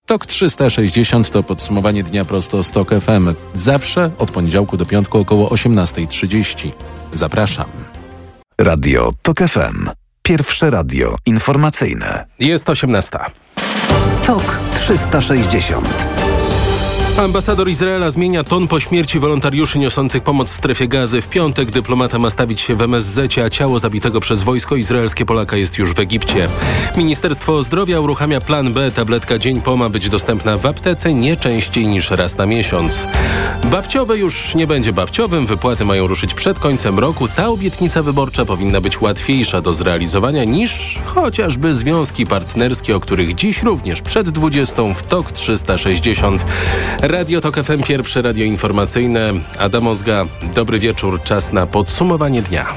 TOK 360 to podsumowanie dnia prosto z TOK FM. Zawsze od poniedziałku do piątku około 18:30. Zapraszam. Radio TOK FM. Pierwsze radio informacyjne. Jest 18. TOK 360. Ambasador Izraela zmienia ton po śmierci wolontariuszy niosących pomoc w strefie Gazy. W piątek dyplomata ma stawić się w MSZ, a ciało zabitego przez wojsko izraelskie Polaka jest już w Egipcie. Ministerstwo Zdrowia uruchamia plan B. Tabletka dzień po ma być dostępna w aptece nie częściej niż raz na miesiąc. Babciowe już nie będzie babciowym. Wypłaty mają ruszyć przed końcem roku. Ta obietnica wyborcza powinna być łatwiejsza do zrealizowania niż chociażby związki partnerskie, o których dziś również przed 20 w TOK 360. Radio TOK FM, pierwsze radio informacyjne. Adam Ozga, dobry wieczór. Czas na podsumowanie dnia.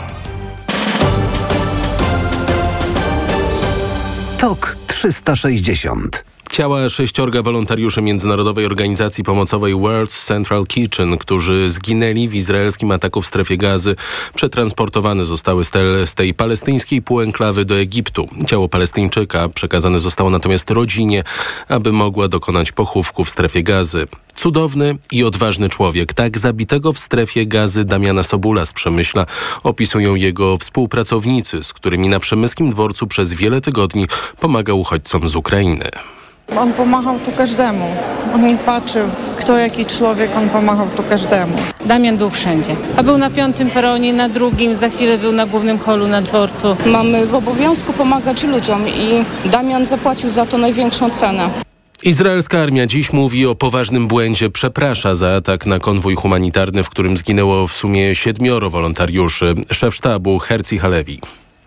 TOK 360. Ciała 6 wolontariuszy Międzynarodowej Organizacji Pomocowej World Central Kitchen, którzy zginęli w izraelskim ataku w strefie Gazy, przetransportowane zostały z tej palestyńskiej półenklawy do Egiptu. Ciało Palestyńczyka przekazane zostało natomiast rodzinie, aby mogła dokonać pochówku w strefie Gazy. Cudowny i odważny człowiek. Tak zabitego w strefie Gazy Damiana Sobula z Przemyśla opisują jego współpracownicy, z którymi na przemyskim dworcu przez wiele tygodni pomagał uchodźcom z Ukrainy. On pomagał tu każdemu. On nie patrzył, kto jaki człowiek, on pomagał tu każdemu. Damian był wszędzie. A był na 5. peronie, na 2, za chwilę był na głównym holu na dworcu. Mamy w obowiązku pomagać ludziom i Damian zapłacił za to największą cenę. Izraelska armia dziś mówi o poważnym błędzie. Przeprasza za atak na konwój humanitarny, w którym zginęło w sumie 7 wolontariuszy. Szef sztabu Herzi Halevi.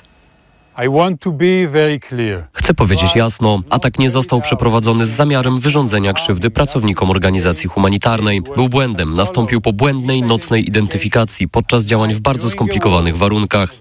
Chcę powiedzieć jasno, atak nie został przeprowadzony z zamiarem wyrządzenia krzywdy pracownikom organizacji humanitarnej. Był błędem, nastąpił po błędnej nocnej identyfikacji podczas działań w bardzo skomplikowanych warunkach.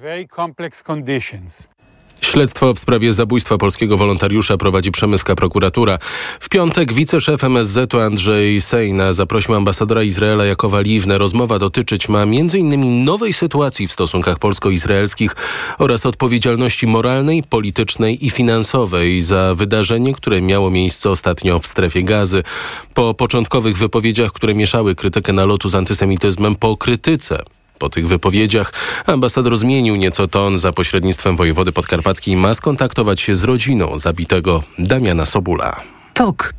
Śledztwo w sprawie zabójstwa polskiego wolontariusza prowadzi przemyska prokuratura. W piątek wiceszef MSZ-u Andrzej Sejna zaprosił ambasadora Izraela Jakowa Liwnę. Rozmowa dotyczyć ma m.in. nowej sytuacji w stosunkach polsko-izraelskich oraz odpowiedzialności moralnej, politycznej i finansowej za wydarzenie, które miało miejsce ostatnio w strefie Gazy. Po początkowych wypowiedziach, które mieszały krytykę nalotu z antysemityzmem, po krytyce po tych wypowiedziach ambasador zmienił nieco ton. Za pośrednictwem wojewody podkarpackiej ma skontaktować się z rodziną zabitego Damiana Sobula. TOK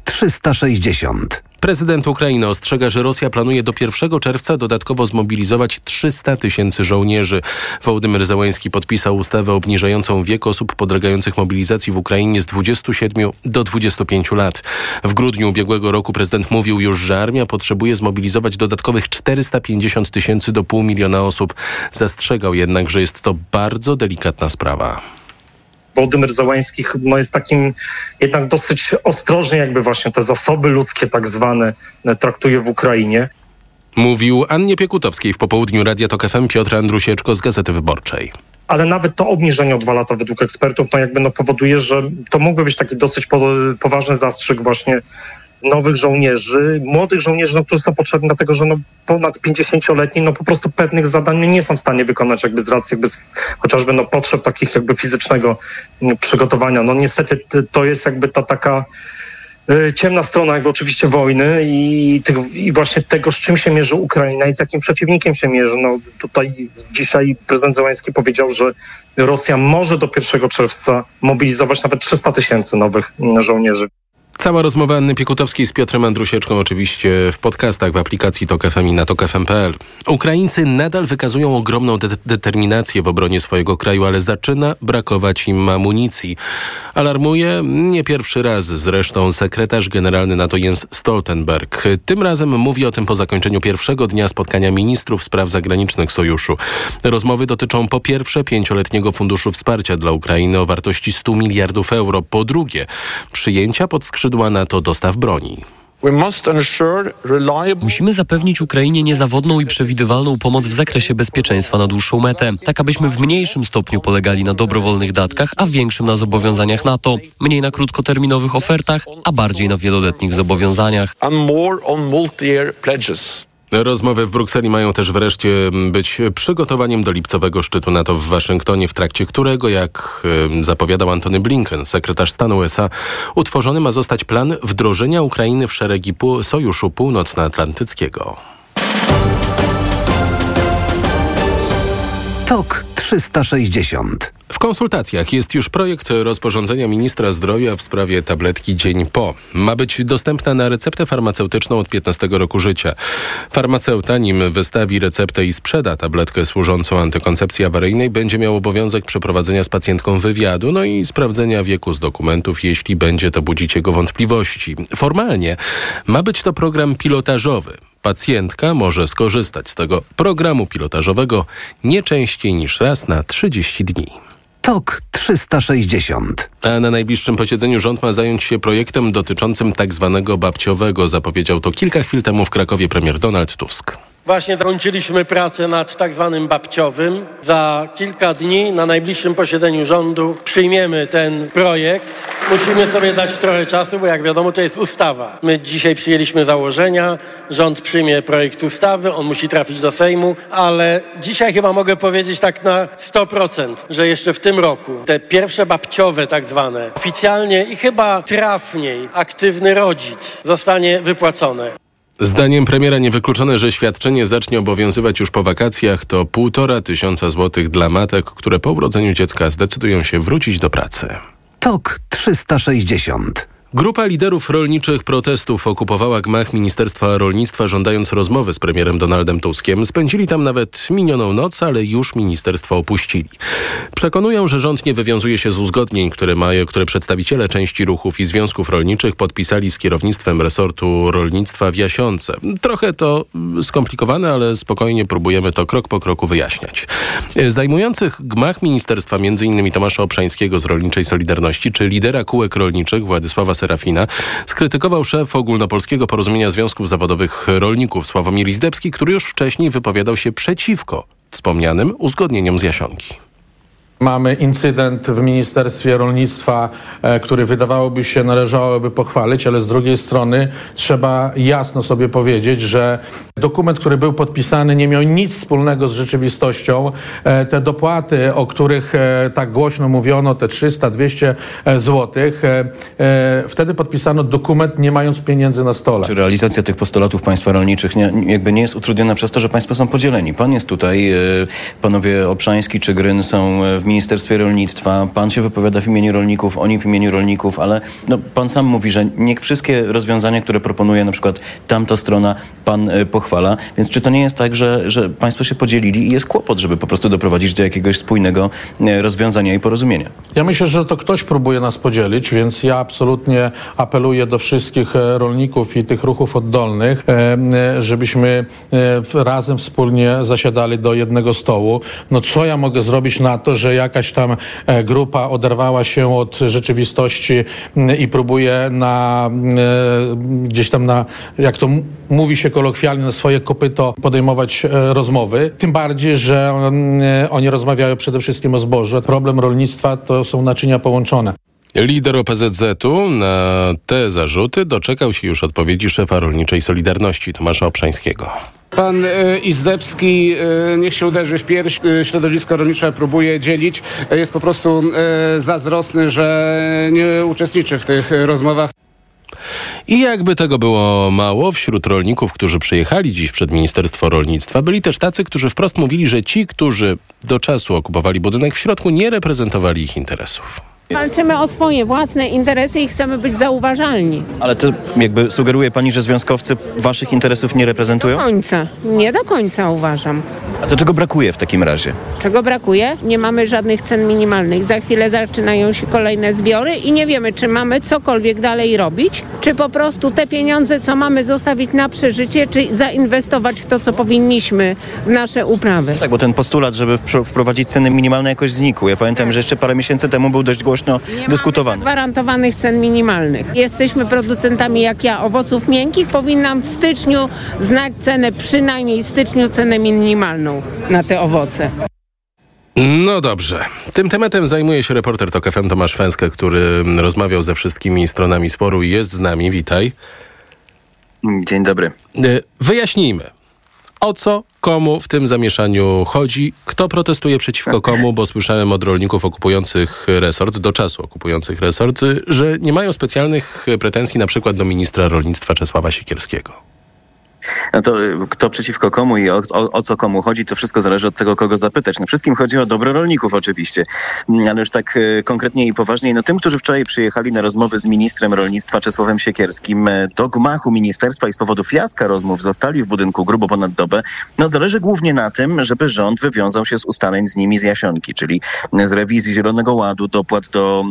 360. Prezydent Ukrainy ostrzega, że Rosja planuje do 1 czerwca dodatkowo zmobilizować 300 000 żołnierzy. Wołodymyr Zełenski podpisał ustawę obniżającą wiek osób podlegających mobilizacji w Ukrainie z 27 do 25 lat. W grudniu ubiegłego roku prezydent mówił już, że armia potrzebuje zmobilizować dodatkowych 450 000 do 500 000 osób. Zastrzegał jednak, że jest to bardzo delikatna sprawa. Wołodymyr Zełenski jest takim jednak dosyć ostrożnie jakby właśnie te zasoby ludzkie tak zwane traktuje w Ukrainie. Mówił Annie Piekutowskiej w popołudniu Radia TOK FM Piotr Andrusieczko z Gazety Wyborczej. Ale nawet to obniżenie o 2 lata według ekspertów powoduje, że to mógłby być taki dosyć poważny zastrzyk właśnie nowych żołnierzy, młodych żołnierzy, którzy są potrzebni dlatego, że ponad 50-letni po prostu pewnych zadań nie są w stanie wykonać z racji chociażby potrzeb takich fizycznego przygotowania. Niestety to jest ta taka ciemna strona oczywiście wojny i właśnie tego, z czym się mierzy Ukraina i z jakim przeciwnikiem się mierzy. Tutaj dzisiaj prezydent Zełenski powiedział, że Rosja może do 1 czerwca mobilizować nawet 300 000 nowych żołnierzy. Cała rozmowa Anny Piekutowskiej z Piotrem Andrusieczką oczywiście w podcastach w aplikacji TOK FM i na tokfm.pl. Ukraińcy nadal wykazują ogromną determinację w obronie swojego kraju, ale zaczyna brakować im amunicji. Alarmuje nie pierwszy raz zresztą sekretarz generalny NATO Jens Stoltenberg. Tym razem mówi o tym po zakończeniu pierwszego dnia spotkania ministrów spraw zagranicznych Sojuszu. Rozmowy dotyczą po pierwsze 5-letniego funduszu wsparcia dla Ukrainy o wartości 100 miliardów euro. Po drugie przyjęcia pod skrzydła NATO dostaw broni. Musimy zapewnić Ukrainie niezawodną i przewidywalną pomoc w zakresie bezpieczeństwa na dłuższą metę, tak abyśmy w mniejszym stopniu polegali na dobrowolnych datkach, a w większym na zobowiązaniach NATO, mniej na krótkoterminowych ofertach, a bardziej na wieloletnich zobowiązaniach. Rozmowy w Brukseli mają też wreszcie być przygotowaniem do lipcowego szczytu NATO w Waszyngtonie, w trakcie którego, jak zapowiadał Antony Blinken, sekretarz stanu USA, utworzony ma zostać plan wdrożenia Ukrainy w szeregi Sojuszu Północnoatlantyckiego. TOK 360. W konsultacjach jest już projekt rozporządzenia ministra zdrowia w sprawie tabletki dzień po. Ma być dostępna na receptę farmaceutyczną od 15 roku życia. Farmaceuta, nim wystawi receptę i sprzeda tabletkę służącą antykoncepcji awaryjnej, będzie miał obowiązek przeprowadzenia z pacjentką wywiadu, i sprawdzenia wieku z dokumentów, jeśli będzie to budzić jego wątpliwości. Formalnie ma być to program pilotażowy. Pacjentka może skorzystać z tego programu pilotażowego nie częściej niż raz na 30 dni. TOK 360. A na najbliższym posiedzeniu rząd ma zająć się projektem dotyczącym tak zwanego babciowego. Zapowiedział to kilka chwil temu w Krakowie premier Donald Tusk. Właśnie zakończyliśmy pracę nad tak zwanym babciowym. Za kilka dni na najbliższym posiedzeniu rządu przyjmiemy ten projekt. Musimy sobie dać trochę czasu, bo jak wiadomo to jest ustawa. My dzisiaj przyjęliśmy założenia, rząd przyjmie projekt ustawy, on musi trafić do Sejmu, ale dzisiaj chyba mogę powiedzieć tak na 100%, że jeszcze w tym roku te pierwsze babciowe tak zwane, oficjalnie i chyba trafniej aktywny rodzic zostanie wypłacone. Zdaniem premiera niewykluczone, że świadczenie zacznie obowiązywać już po wakacjach. To 1500 złotych dla matek, które po urodzeniu dziecka zdecydują się wrócić do pracy. TOK 360. Grupa liderów rolniczych protestów okupowała gmach Ministerstwa Rolnictwa, żądając rozmowy z premierem Donaldem Tuskiem. Spędzili tam nawet minioną noc, ale już ministerstwo opuścili. Przekonują, że rząd nie wywiązuje się z uzgodnień, które przedstawiciele części ruchów i związków rolniczych podpisali z kierownictwem resortu rolnictwa w Jasionce. Trochę to skomplikowane, ale spokojnie próbujemy to krok po kroku wyjaśniać. Zajmujących gmach ministerstwa m.in. Tomasza Obszańskiego z Rolniczej Solidarności czy lidera kółek rolniczych Władysława Serafina skrytykował szef Ogólnopolskiego Porozumienia Związków Zawodowych Rolników Sławomir Izdebski, który już wcześniej wypowiadał się przeciwko wspomnianym uzgodnieniom z Jasionki. Mamy incydent w Ministerstwie Rolnictwa, który wydawałoby się należałoby pochwalić, ale z drugiej strony trzeba jasno sobie powiedzieć, że dokument, który był podpisany, nie miał nic wspólnego z rzeczywistością. Te dopłaty, o których tak głośno mówiono, te 300-200 złotych, wtedy podpisano dokument, nie mając pieniędzy na stole. Czy realizacja tych postulatów państwa rolniczych nie jest utrudniona przez to, że państwo są podzieleni? Pan jest tutaj, panowie Obszański czy Gryn są w Ministerstwie Rolnictwa, pan się wypowiada w imieniu rolników, oni w imieniu rolników, ale pan sam mówi, że nie wszystkie rozwiązania, które proponuje na przykład tamta strona, pan pochwala. Więc czy to nie jest tak, że państwo się podzielili i jest kłopot, żeby po prostu doprowadzić do jakiegoś spójnego rozwiązania i porozumienia? Ja myślę, że to ktoś próbuje nas podzielić, więc ja absolutnie apeluję do wszystkich rolników i tych ruchów oddolnych, żebyśmy razem wspólnie zasiadali do jednego stołu. Co ja mogę zrobić na to, że jakaś tam grupa oderwała się od rzeczywistości i próbuje gdzieś tam jak to mówi się kolokwialnie, na swoje kopyto podejmować rozmowy. Tym bardziej, że oni rozmawiają przede wszystkim o zbożu. Problem rolnictwa to są naczynia połączone. Lider OPZZ-u na te zarzuty doczekał się już odpowiedzi szefa Rolniczej Solidarności Tomasza Obszańskiego. Pan Izdebski niech się uderzy w pierś. Środowisko rolnicze próbuje dzielić. Jest po prostu zazdrosny, że nie uczestniczy w tych rozmowach. I jakby tego było mało, wśród rolników, którzy przyjechali dziś przed Ministerstwo Rolnictwa, byli też tacy, którzy wprost mówili, że ci, którzy do czasu okupowali budynek w środku, nie reprezentowali ich interesów. Walczymy o swoje własne interesy i chcemy być zauważalni. Ale to jakby sugeruje pani, że związkowcy waszych interesów nie reprezentują? Nie do końca uważam. A to czego brakuje w takim razie? Czego brakuje? Nie mamy żadnych cen minimalnych. Za chwilę zaczynają się kolejne zbiory i nie wiemy, czy mamy cokolwiek dalej robić, czy po prostu te pieniądze, co mamy, zostawić na przeżycie, czy zainwestować w to, co powinniśmy, w nasze uprawy. Tak, bo ten postulat, żeby wprowadzić ceny minimalne, jakoś znikł. Ja pamiętam, że jeszcze parę miesięcy temu był dość głośno dyskutowany. Nie mamy gwarantowanych cen minimalnych. Jesteśmy producentami, jak ja, owoców miękkich. Powinnam w styczniu znać cenę, przynajmniej w styczniu cenę minimalną na te owoce. No dobrze. Tym tematem zajmuje się reporter TOK FM Tomasz Fęskę, który rozmawiał ze wszystkimi stronami sporu i jest z nami. Witaj. Dzień dobry. Wyjaśnijmy. O co komu w tym zamieszaniu chodzi? Kto protestuje przeciwko komu? Bo słyszałem od rolników okupujących resort, do czasu okupujących resort, że nie mają specjalnych pretensji na przykład do ministra rolnictwa Czesława Siekierskiego. No to kto przeciwko komu i o co komu chodzi, to wszystko zależy od tego, kogo zapytać. No wszystkim chodzi o dobro rolników oczywiście, ale już tak konkretnie i poważniej, no tym, którzy wczoraj przyjechali na rozmowy z ministrem rolnictwa Czesławem Siekierskim do gmachu ministerstwa i z powodu fiaska rozmów zostali w budynku grubo ponad dobę, no zależy głównie na tym, żeby rząd wywiązał się z ustaleń z nimi z Jasionki, czyli z rewizji Zielonego Ładu, dopłat do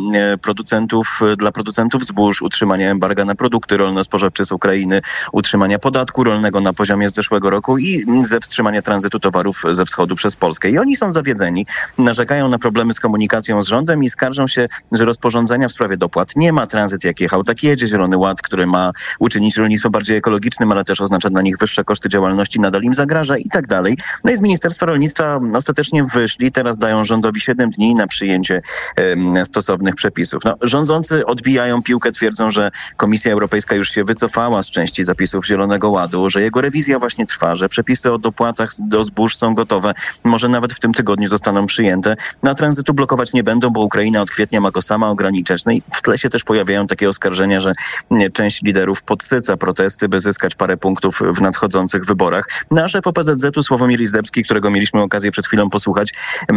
dla producentów zbóż, utrzymania embarga na produkty rolno-spożywcze z Ukrainy, utrzymania podatku rolnego na poziomie z zeszłego roku i ze wstrzymania tranzytu towarów ze wschodu przez Polskę. I oni są zawiedzeni, narzekają na problemy z komunikacją z rządem i skarżą się, że rozporządzenia w sprawie dopłat nie ma. Tranzyt jak jechał, tak jedzie. Zielony Ład, który ma uczynić rolnictwo bardziej ekologicznym, ale też oznacza dla nich wyższe koszty działalności, nadal im zagraża i tak dalej. No i z Ministerstwa Rolnictwa ostatecznie wyszli. Teraz dają rządowi 7 dni na przyjęcie stosownych przepisów. No, rządzący odbijają piłkę, twierdzą, że Komisja Europejska już się wycofała z części zapisów Zielonego Ładu, że jego rewizja właśnie trwa, że przepisy o dopłatach do zbóż są gotowe, może nawet w tym tygodniu zostaną przyjęte. Na tranzytu blokować nie będą, bo Ukraina od kwietnia ma go sama ograniczać. No i w tle się też pojawiają takie oskarżenia, że część liderów podsyca protesty, by zyskać parę punktów w nadchodzących wyborach. Nasz szef OPZZ-u Sławomir Izdebski, którego mieliśmy okazję przed chwilą posłuchać,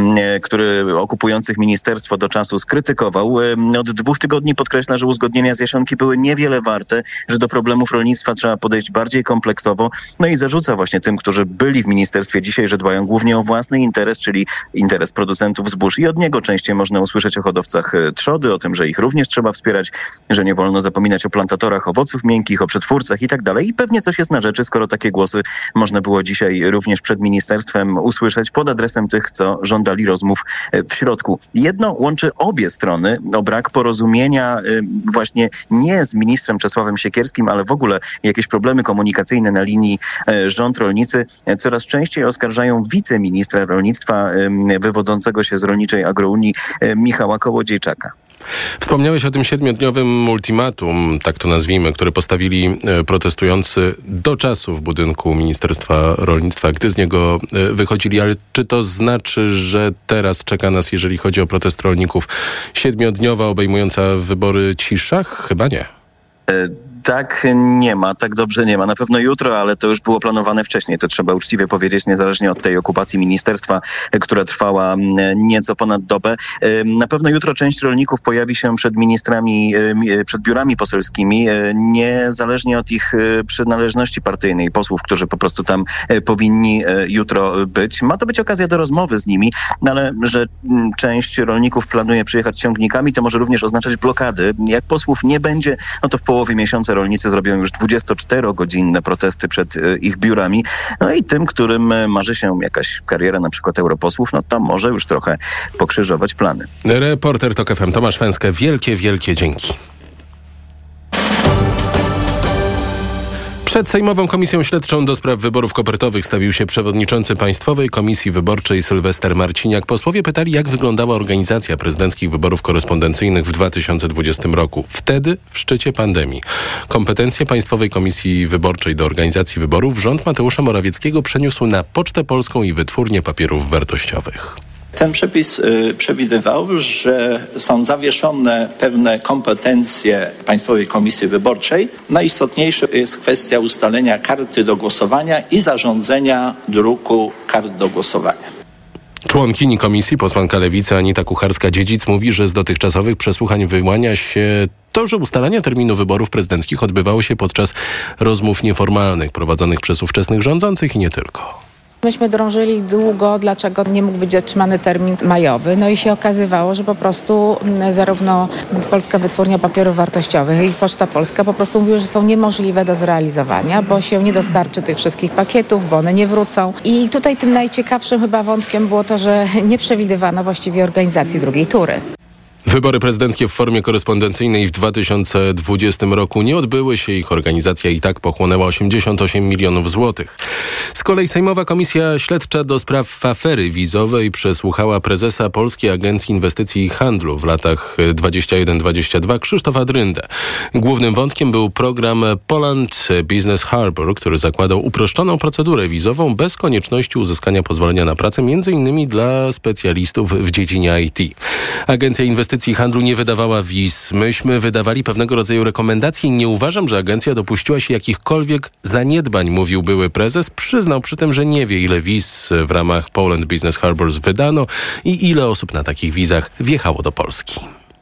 który okupujących ministerstwo do czasu skrytykował, od 2 tygodni podkreśla, że uzgodnienia z Jasionki były niewiele warte, że do problemów rolnictwa trzeba podejść bardziej kompleksowo. No i zarzuca właśnie tym, którzy byli w ministerstwie dzisiaj, że dbają głównie o własny interes, czyli interes producentów zbóż. I od niego częściej można usłyszeć o hodowcach trzody, o tym, że ich również trzeba wspierać, że nie wolno zapominać o plantatorach owoców miękkich, o przetwórcach i tak dalej. I pewnie coś jest na rzeczy, skoro takie głosy można było dzisiaj również przed ministerstwem usłyszeć pod adresem tych, co żądali rozmów w środku. Jedno łączy obie strony, brak porozumienia właśnie nie z ministrem Czesławem Siekierskim, ale w ogóle jakieś problemy komunikacyjne na linii rząd-rolnicy. Coraz częściej oskarżają wiceministra rolnictwa wywodzącego się z Rolniczej Agrounii Michała Kołodziejczaka. Wspomniałeś o tym 7-dniowym ultimatum, tak to nazwijmy, które postawili protestujący do czasu w budynku Ministerstwa Rolnictwa, gdy z niego wychodzili. Ale czy to znaczy, że teraz czeka nas, jeżeli chodzi o protest rolników, 7-dniowa obejmująca wybory cisza? Chyba nie. Tak nie ma, tak dobrze nie ma. Na pewno jutro, ale to już było planowane wcześniej. To trzeba uczciwie powiedzieć, niezależnie od tej okupacji ministerstwa, która trwała nieco ponad dobę. Na pewno jutro część rolników pojawi się przed ministrami, przed biurami poselskimi, niezależnie od ich przynależności partyjnej, posłów, którzy po prostu tam powinni jutro być. Ma to być okazja do rozmowy z nimi, ale że część rolników planuje przyjechać ciągnikami, to może również oznaczać blokady. Jak posłów nie będzie, no to w połowie miesiąca rolnicy zrobią już 24-godzinne protesty przed ich biurami. No i tym, którym marzy się jakaś kariera na przykład europosłów, no to może już trochę pokrzyżować plany. Reporter TOK FM Tomasz Węskę, wielkie dzięki. Przed Sejmową Komisją Śledczą do spraw wyborów kopertowych stawił się przewodniczący Państwowej Komisji Wyborczej Sylwester Marciniak. Posłowie pytali, jak wyglądała organizacja prezydenckich wyborów korespondencyjnych w 2020 roku. Wtedy w szczycie pandemii. Kompetencje Państwowej Komisji Wyborczej do organizacji wyborów rząd Mateusza Morawieckiego przeniósł na Pocztę Polską i Wytwórnię Papierów Wartościowych. Ten przepis przewidywał, że są zawieszone pewne kompetencje Państwowej Komisji Wyborczej. Najistotniejsza jest kwestia ustalenia karty do głosowania i zarządzenia druku kart do głosowania. Członkini komisji, posłanka Lewicy Anita Kucharska-Dziedzic mówi, że z dotychczasowych przesłuchań wyłania się to, że ustalanie terminu wyborów prezydenckich odbywało się podczas rozmów nieformalnych prowadzonych przez ówczesnych rządzących i nie tylko. Myśmy drążyli długo, dlaczego nie mógł być dotrzymany termin majowy. No i się okazywało, że po prostu zarówno Polska Wytwórnia Papierów Wartościowych i Poczta Polska po prostu mówiły, że są niemożliwe do zrealizowania, bo się nie dostarczy tych wszystkich pakietów, bo one nie wrócą. I tutaj tym najciekawszym chyba wątkiem było to, że nie przewidywano właściwie organizacji drugiej tury. Wybory prezydenckie w formie korespondencyjnej w 2020 roku nie odbyły się. Ich organizacja i tak pochłonęła 88 milionów złotych. Z kolei Sejmowa Komisja Śledcza do spraw afery wizowej przesłuchała prezesa Polskiej Agencji Inwestycji i Handlu w latach 21-22 Krzysztofa Dryndę. Głównym wątkiem był program Poland Business Harbor, który zakładał uproszczoną procedurę wizową bez konieczności uzyskania pozwolenia na pracę, m.in. dla specjalistów w dziedzinie IT. Agencja Inwestycji i Handlu nie wydawała wiz. Myśmy wydawali pewnego rodzaju rekomendacje i nie uważam, że agencja dopuściła się jakichkolwiek zaniedbań, mówił były prezes. Przyznał przy tym, że nie wie, ile wiz w ramach Poland Business Harbors wydano i ile osób na takich wizach wjechało do Polski.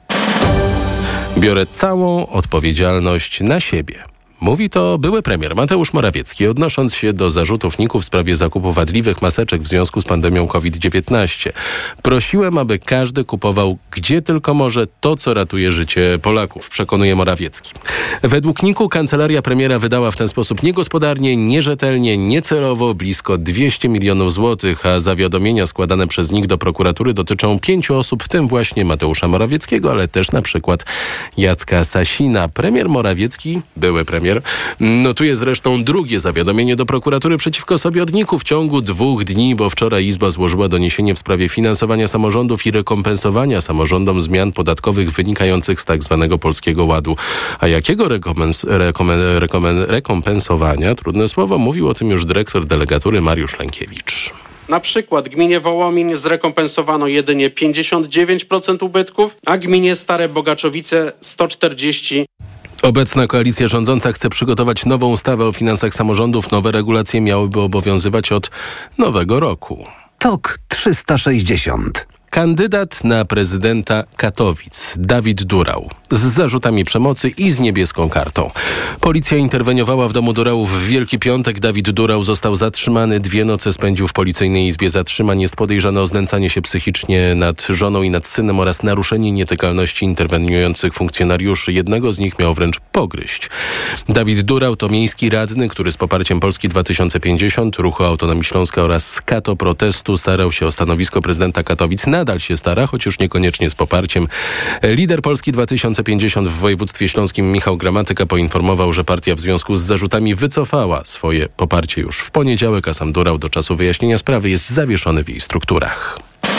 Biorę całą odpowiedzialność na siebie. Mówi to były premier Mateusz Morawiecki, odnosząc się do zarzutów NIK-u w sprawie zakupu wadliwych maseczek w związku z pandemią COVID-19. Prosiłem, aby każdy kupował gdzie tylko może to, co ratuje życie Polaków, przekonuje Morawiecki. Według NIK-u kancelaria premiera wydała w ten sposób niegospodarnie, nierzetelnie, niecelowo blisko 200 milionów złotych, a zawiadomienia składane przez NIK do prokuratury dotyczą 5 osób, w tym właśnie Mateusza Morawieckiego, ale też na przykład Jacka Sasina. Premier Morawiecki, były premier, notuje zresztą drugie zawiadomienie do prokuratury przeciwko sobie od NIK-u w ciągu 2 dni, bo wczoraj Izba złożyła doniesienie w sprawie finansowania samorządów i rekompensowania samorządom zmian podatkowych wynikających z tzw. Polskiego Ładu. A jakiego rekompensowania, trudne słowo, mówił o tym już dyrektor delegatury Mariusz Lękiewicz. Na przykład gminie Wołomin zrekompensowano jedynie 59% ubytków, a gminie Stare Bogaczowice 140%. Obecna koalicja rządząca chce przygotować nową ustawę o finansach samorządów. Nowe regulacje miałyby obowiązywać od nowego roku. TOK 360. Kandydat na prezydenta Katowic, Dawid Durał, z zarzutami przemocy i z niebieską kartą. Policja interweniowała w domu Durałów w Wielki Piątek. Dawid Durał został zatrzymany. 2 noce spędził w policyjnej izbie zatrzymań. Jest podejrzany o znęcanie się psychicznie nad żoną i nad synem oraz naruszenie nietykalności interweniujących funkcjonariuszy. Jednego z nich miał wręcz pogryźć. Dawid Durał to miejski radny, który z poparciem Polski 2050, Ruchu Autonomii Śląska oraz Kato Protestu starał się o stanowisko prezydenta Katowic. Nadal się stara, choć już niekoniecznie z poparciem. Lider Polski 2050 w województwie śląskim Michał Gramatyka poinformował, że partia w związku z zarzutami wycofała swoje poparcie już w poniedziałek, a sam Durał do czasu wyjaśnienia sprawy jest zawieszony w jej strukturach.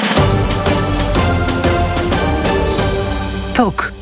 TOK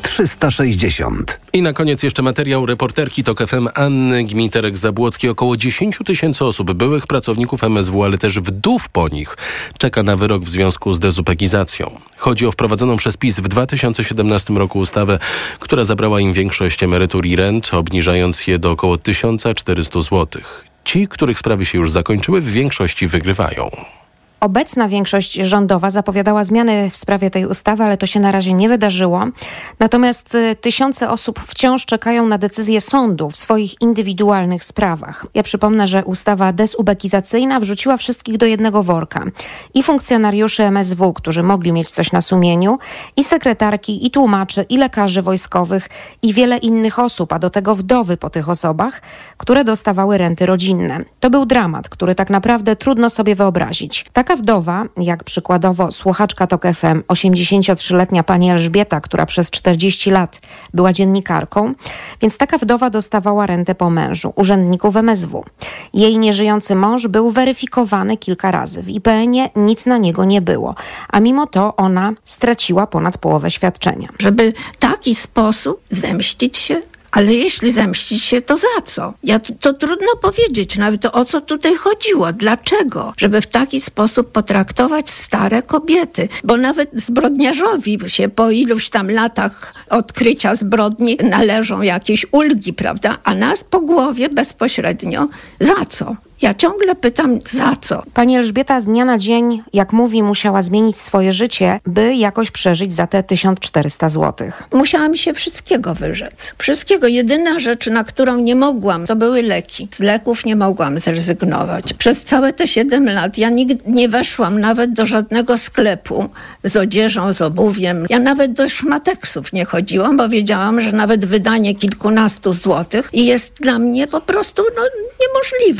360. I na koniec jeszcze materiał reporterki TOK FM Anny Gmiterek-Zabłockiej. Około 10 000 osób, byłych pracowników MSW, ale też wdów po nich, czeka na wyrok w związku z dezubekizacją. Chodzi o wprowadzoną przez PiS w 2017 roku ustawę, która zabrała im większość emerytur i rent, obniżając je do około 1400 zł. Ci, których sprawy się już zakończyły, w większości wygrywają. Obecna większość rządowa zapowiadała zmiany w sprawie tej ustawy, ale to się na razie nie wydarzyło. Natomiast tysiące osób wciąż czekają na decyzję sądu w swoich indywidualnych sprawach. Ja przypomnę, że ustawa dezubekizacyjna wrzuciła wszystkich do jednego worka. I funkcjonariuszy MSW, którzy mogli mieć coś na sumieniu, i sekretarki, i tłumaczy, i lekarzy wojskowych, i wiele innych osób, a do tego wdowy po tych osobach, które dostawały renty rodzinne. To był dramat, który tak naprawdę trudno sobie wyobrazić. Taka wdowa, jak przykładowo słuchaczka TOK FM, 83-letnia pani Elżbieta, która przez 40 lat była dziennikarką, więc taka wdowa dostawała rentę po mężu, urzędników MSW. Jej nieżyjący mąż był weryfikowany kilka razy. W IPN-ie nic na niego nie było, a mimo to ona straciła ponad połowę świadczenia. Żeby w taki sposób zemścić się? Ale jeśli zemścić się, to za co? To trudno powiedzieć nawet, o co tutaj chodziło. Dlaczego? Żeby w taki sposób potraktować stare kobiety. Bo nawet zbrodniarzowi się po iluś tam latach odkrycia zbrodni należą jakieś ulgi, prawda? A nas po głowie bezpośrednio za co? Ja ciągle pytam, za co? Pani Elżbieta z dnia na dzień, jak mówi, musiała zmienić swoje życie, by jakoś przeżyć za te 1400 zł. Musiałam się wszystkiego wyrzec. Wszystkiego. Jedyna rzecz, na którą nie mogłam, to były leki. Z leków nie mogłam zrezygnować. Przez całe te 7 lat ja nigdy nie weszłam nawet do żadnego sklepu z odzieżą, z obuwiem. Ja nawet do szmateksów nie chodziłam, bo wiedziałam, że nawet wydanie kilkunastu złotych jest dla mnie po prostu niemożliwe. Na przykład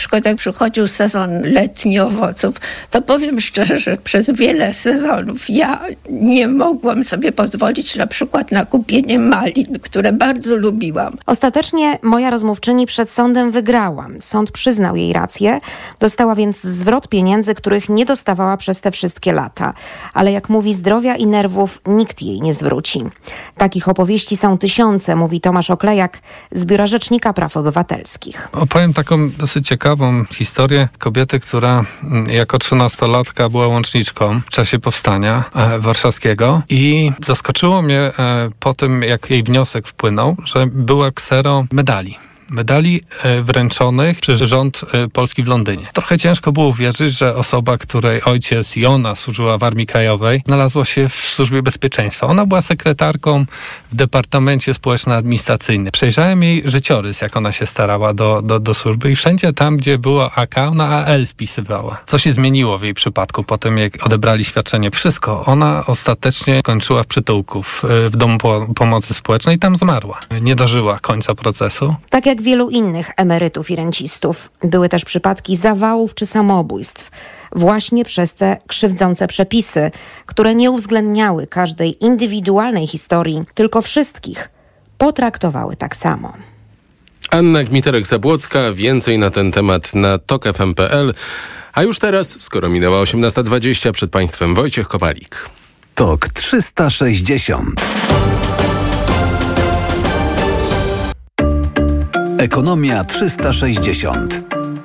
przykład jak przychodził sezon letni owoców, to powiem szczerze, że przez wiele sezonów ja nie mogłam sobie pozwolić na przykład na kupienie malin, które bardzo lubiłam. Ostatecznie moja rozmówczyni przed sądem wygrała. Sąd przyznał jej rację, dostała więc zwrot pieniędzy, których nie dostawała przez te wszystkie lata. Ale jak mówi, zdrowia i nerwów nikt jej nie zwróci. Takich opowieści są tysiące, mówi Tomasz Oklejak z Biura Rzecznika Praw Obywatelskich. Opowiem taką dosyć ciekawą historię kobiety, która jako 13-latka była łączniczką w czasie powstania warszawskiego i zaskoczyło mnie po tym, jak jej wniosek wpłynął, że była ksero medali wręczonych przez rząd Polski w Londynie. Trochę ciężko było uwierzyć, że osoba, której ojciec i ona służyła w Armii Krajowej, znalazła się w Służbie Bezpieczeństwa. Ona była sekretarką w Departamencie Społeczno-Administracyjnym. Przejrzałem jej życiorys, jak ona się starała do służby i wszędzie tam, gdzie było AK, ona AL wpisywała. Co się zmieniło w jej przypadku po tym, jak odebrali świadczenie? Wszystko. Ona ostatecznie kończyła w przytułku w Domu Pomocy Społecznej i tam zmarła. Nie dożyła końca procesu. Tak jak wielu innych emerytów i rencistów. Były też przypadki zawałów czy samobójstw. Właśnie przez te krzywdzące przepisy, które nie uwzględniały każdej indywidualnej historii, tylko wszystkich potraktowały tak samo. Anna Gmiterek-Zabłocka. Więcej na ten temat na tokfm.pl. A już teraz, skoro minęła 18:20, przed Państwem Wojciech Kowalik. TOK 360. Ekonomia 360.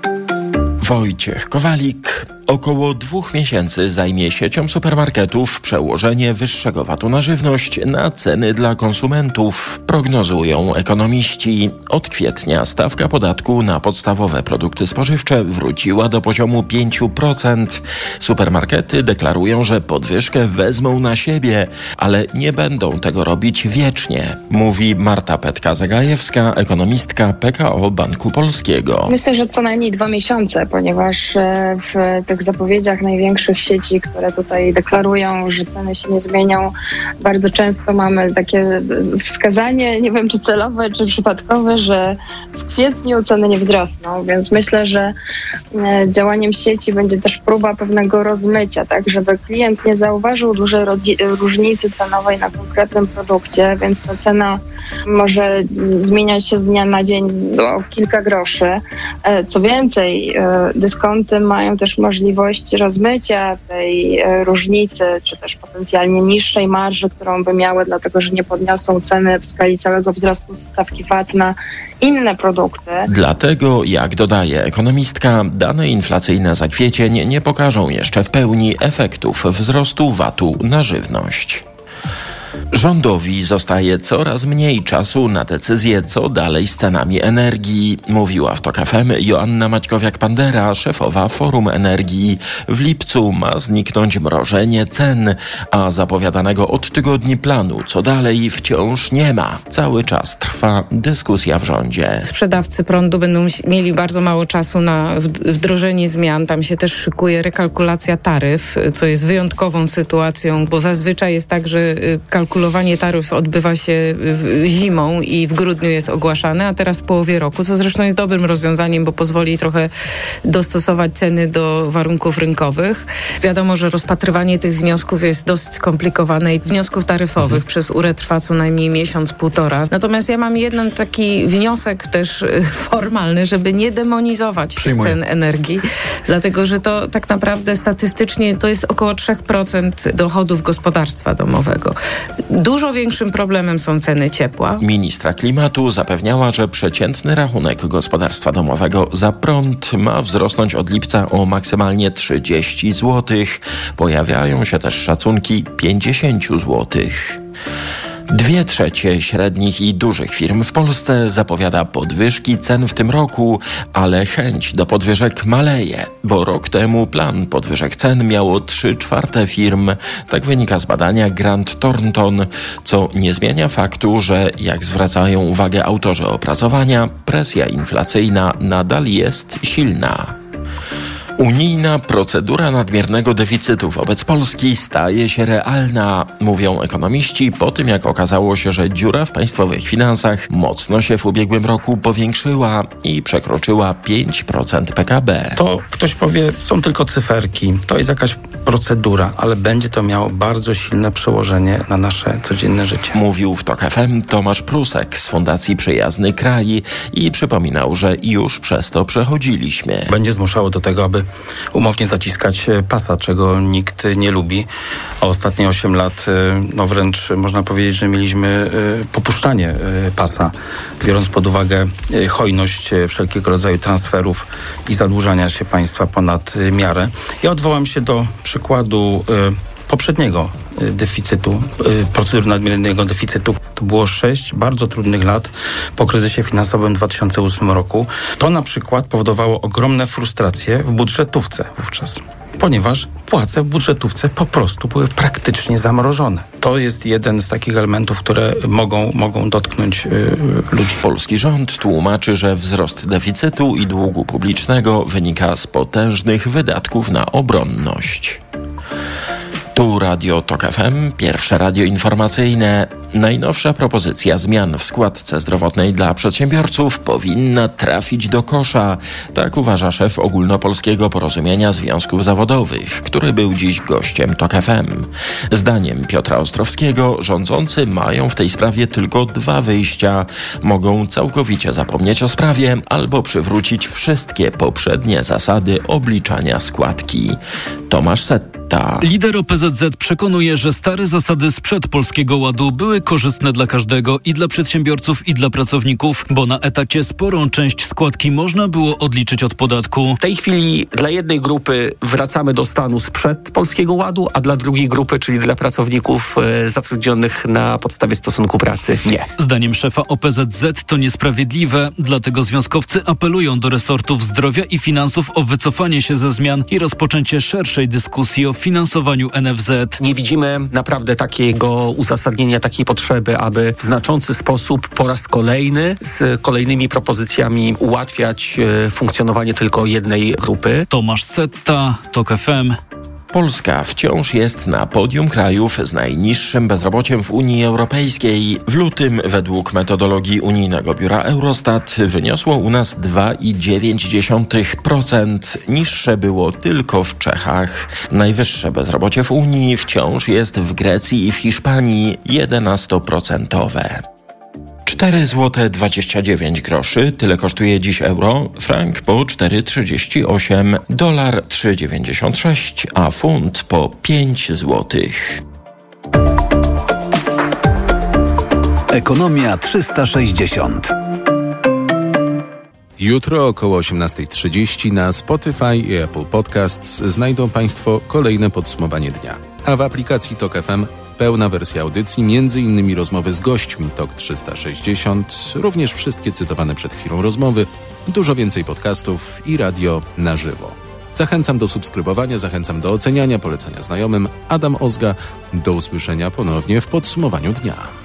Wojciech Kowalik. Około 2 miesięcy zajmie sieciom supermarketów przełożenie wyższego VAT-u na żywność na ceny dla konsumentów, prognozują ekonomiści. Od kwietnia stawka podatku na podstawowe produkty spożywcze wróciła do poziomu 5%. Supermarkety deklarują, że podwyżkę wezmą na siebie, ale nie będą tego robić wiecznie, mówi Marta Petka-Zagajewska, ekonomistka PKO Banku Polskiego. Myślę, że co najmniej 2 miesiące, ponieważ w tych zapowiedziach największych sieci, które tutaj deklarują, że ceny się nie zmienią, bardzo często mamy takie wskazanie, nie wiem czy celowe, czy przypadkowe, że w kwietniu ceny nie wzrosną, więc myślę, że działaniem sieci będzie też próba pewnego rozmycia, tak, żeby klient nie zauważył dużej różnicy cenowej na konkretnym produkcie, więc ta cena może zmieniać się z dnia na dzień o kilka groszy. Co więcej, dyskonty mają też możliwość rozmycia tej różnicy, czy też potencjalnie niższej marży, którą by miały, dlatego że nie podniosą ceny w skali całego wzrostu stawki VAT na inne produkty. Dlatego, jak dodaje ekonomistka, dane inflacyjne za kwiecień nie pokażą jeszcze w pełni efektów wzrostu VAT-u na żywność. Rządowi zostaje coraz mniej czasu na decyzję, co dalej z cenami energii, mówiła w TOK FM Joanna Maćkowiak-Pandera, szefowa Forum Energii. W lipcu ma zniknąć mrożenie cen, a zapowiadanego od tygodni planu, co dalej, wciąż nie ma. Cały czas trwa dyskusja w rządzie. Sprzedawcy prądu będą mieli bardzo mało czasu na wdrożenie zmian. Tam się też szykuje rekalkulacja taryf, co jest wyjątkową sytuacją, bo zazwyczaj jest tak, że kalkulowanie taryf odbywa się zimą i w grudniu jest ogłaszane, a teraz w połowie roku, co zresztą jest dobrym rozwiązaniem, bo pozwoli trochę dostosować ceny do warunków rynkowych. Wiadomo, że rozpatrywanie tych wniosków jest dosyć skomplikowane i wniosków taryfowych przez URE trwa co najmniej miesiąc, półtora. Natomiast ja mam jeden taki wniosek też formalny, żeby nie demonizować tych cen energii, dlatego że to tak naprawdę statystycznie to jest około 3% dochodów gospodarstwa domowego. Dużo większym problemem są ceny ciepła. Ministra klimatu zapewniała, że przeciętny rachunek gospodarstwa domowego za prąd ma wzrosnąć od lipca o maksymalnie 30 zł. Pojawiają się też szacunki 50 zł. 2/3 średnich i dużych firm w Polsce zapowiada podwyżki cen w tym roku, ale chęć do podwyżek maleje, bo rok temu plan podwyżek cen miało 3/4 firm. Tak wynika z badania Grant Thornton, co nie zmienia faktu, że, jak zwracają uwagę autorzy opracowania, presja inflacyjna nadal jest silna. Unijna procedura nadmiernego deficytu wobec Polski staje się realna, mówią ekonomiści, po tym jak okazało się, że dziura w państwowych finansach mocno się w ubiegłym roku powiększyła i przekroczyła 5% PKB. To ktoś powie, są tylko cyferki, to jest jakaś procedura, ale będzie to miało bardzo silne przełożenie na nasze codzienne życie. Mówił w TOK FM Tomasz Prusek z Fundacji Przyjazny Kraj i przypominał, że już przez to przechodziliśmy. Będzie zmuszało do tego, aby umownie zaciskać pasa, czego nikt nie lubi. A ostatnie 8 lat, wręcz można powiedzieć, że mieliśmy popuszczanie pasa, biorąc pod uwagę hojność wszelkiego rodzaju transferów i zadłużania się państwa ponad miarę. Ja odwołam się do przykładu poprzedniego deficytu, procedury nadmiernego deficytu. To było 6 bardzo trudnych lat po kryzysie finansowym w 2008 roku. To na przykład powodowało ogromne frustracje w budżetówce wówczas, ponieważ płace w budżetówce po prostu były praktycznie zamrożone. To jest jeden z takich elementów, które mogą dotknąć ludzi. Polski rząd tłumaczy, że wzrost deficytu i długu publicznego wynika z potężnych wydatków na obronność. Tu Radio TOK FM, pierwsze radio informacyjne. Najnowsza propozycja zmian w składce zdrowotnej dla przedsiębiorców powinna trafić do kosza. Tak uważa szef Ogólnopolskiego Porozumienia Związków Zawodowych, który był dziś gościem TOK FM. Zdaniem Piotra Ostrowskiego rządzący mają w tej sprawie tylko 2 wyjścia. Mogą całkowicie zapomnieć o sprawie albo przywrócić wszystkie poprzednie zasady obliczania składki. Tomasz Setta. Lider OPZZ przekonuje, że stare zasady sprzed Polskiego Ładu były korzystne dla każdego, i dla przedsiębiorców, i dla pracowników, bo na etacie sporą część składki można było odliczyć od podatku. W tej chwili dla jednej grupy wracamy do stanu sprzed Polskiego Ładu, a dla drugiej grupy, czyli dla pracowników zatrudnionych na podstawie stosunku pracy, nie. Zdaniem szefa OPZZ to niesprawiedliwe, dlatego związkowcy apelują do resortów zdrowia i finansów o wycofanie się ze zmian i rozpoczęcie szerszej dyskusji o finansowaniu NFZ. Nie widzimy naprawdę takiego uzasadnienia, takiej potrzeby, aby w znaczący sposób po raz kolejny z kolejnymi propozycjami ułatwiać funkcjonowanie tylko jednej grupy. Tomasz Setta, TOK FM. Polska wciąż jest na podium krajów z najniższym bezrobociem w Unii Europejskiej. W lutym według metodologii unijnego biura Eurostat wyniosło u nas 2,9%. Niższe było tylko w Czechach. Najwyższe bezrobocie w Unii wciąż jest w Grecji i w Hiszpanii, 11%. 4,29 zł, tyle kosztuje dziś euro, frank po 4,38, dolar 3,96, a funt po 5 zł. Ekonomia 360. Jutro około 18:30 na Spotify i Apple Podcasts znajdą Państwo kolejne podsumowanie dnia. A w aplikacji TOK FM pełna wersja audycji, m.in. rozmowy z gośćmi TOK 360, również wszystkie cytowane przed chwilą rozmowy, dużo więcej podcastów i radio na żywo. Zachęcam do subskrybowania, zachęcam do oceniania, polecania znajomym. Adam Ozga, do usłyszenia ponownie w podsumowaniu dnia.